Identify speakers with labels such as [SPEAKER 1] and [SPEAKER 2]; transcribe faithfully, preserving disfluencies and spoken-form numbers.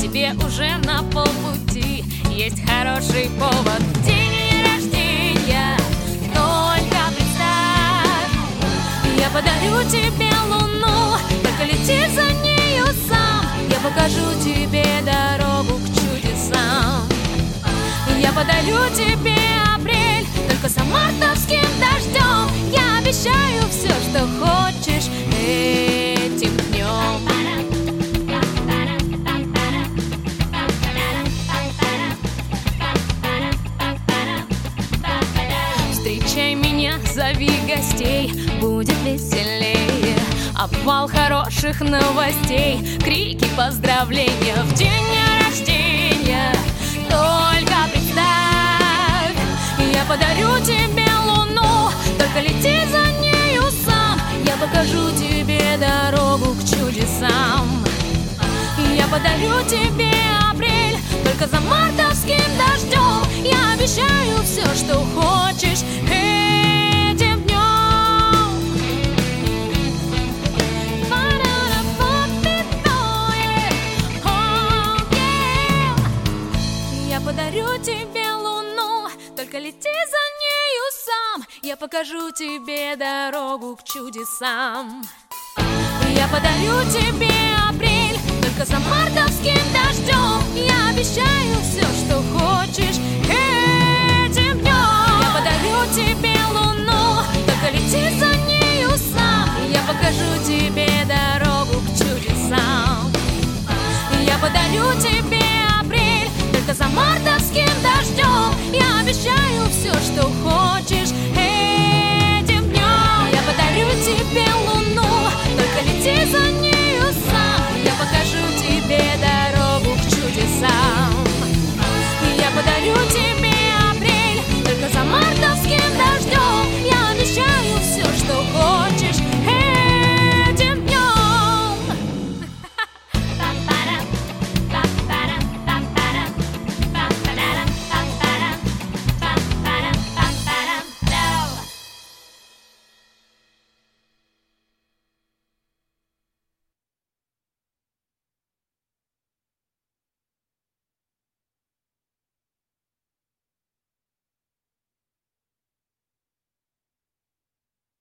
[SPEAKER 1] тебе уже на полпути. Есть хороший повод в день рождения, только представь, я подарю тебе луну, только лети за нею сам. Я покажу тебе дорогу к чудесам. Я подарю тебе апрель, только за мартовским дождем. Я обещаю все, что хочешь этим днем. Встречай меня, зови гостей, будет веселее. Обвал хороших новостей, крики, поздравления в день рождения. Только представь, я подарю тебе луну, только лети за нею сам. Я покажу тебе дорогу к чудесам. Я подарю тебе апрель, только за мартовским дождем. Я обещаю все, что хочешь этим днем. Я подарю тебе луну, только лети за нею сам. Я покажу тебе дорогу к чудесам. Я подарю тебе апрель, только за мартовским дождем. Я обещаю все, что хочешь этим днем. Я подарю тебе луну,